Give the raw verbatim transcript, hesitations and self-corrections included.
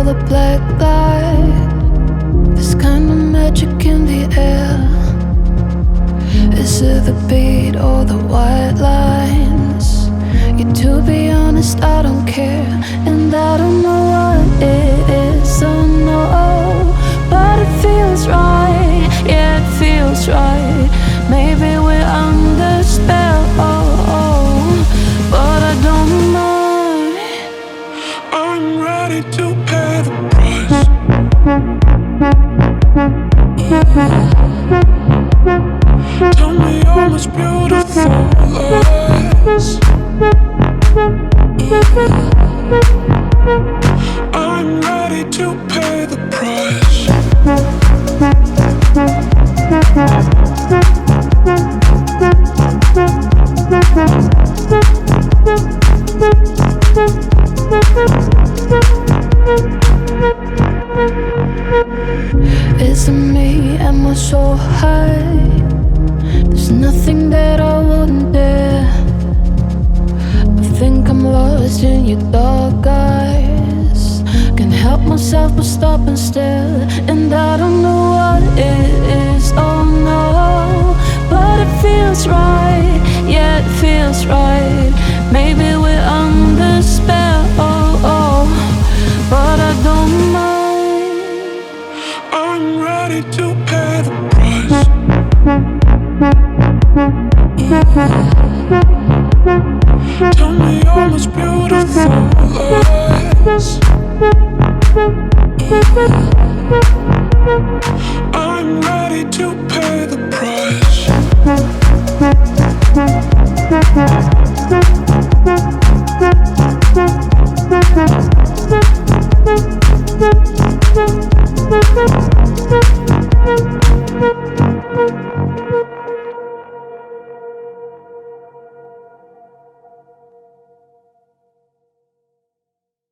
all the black light. This kind of magic in the air. Is it the beat or the white lines? Yeah, to be honest, I don't care, and I don't know what it is, oh no. But it feels right, yeah, it feels right. Maybe we're under spell, oh, oh, but I don't mind. I'm ready to pay the price. Tell me your most beautiful lies. I'm ready to pay the price. Is it me? Am I so high? There's nothing that I wouldn't dare. I think I'm lost in your dark eyes. Can't help myself but stop and stare, and I don't know what it is, oh no. But it feels right, yeah, it feels right. Maybe we're under spell, oh, oh, but I don't mind. I'm ready to pay the price. Tell me your most beautiful lies. I'm ready to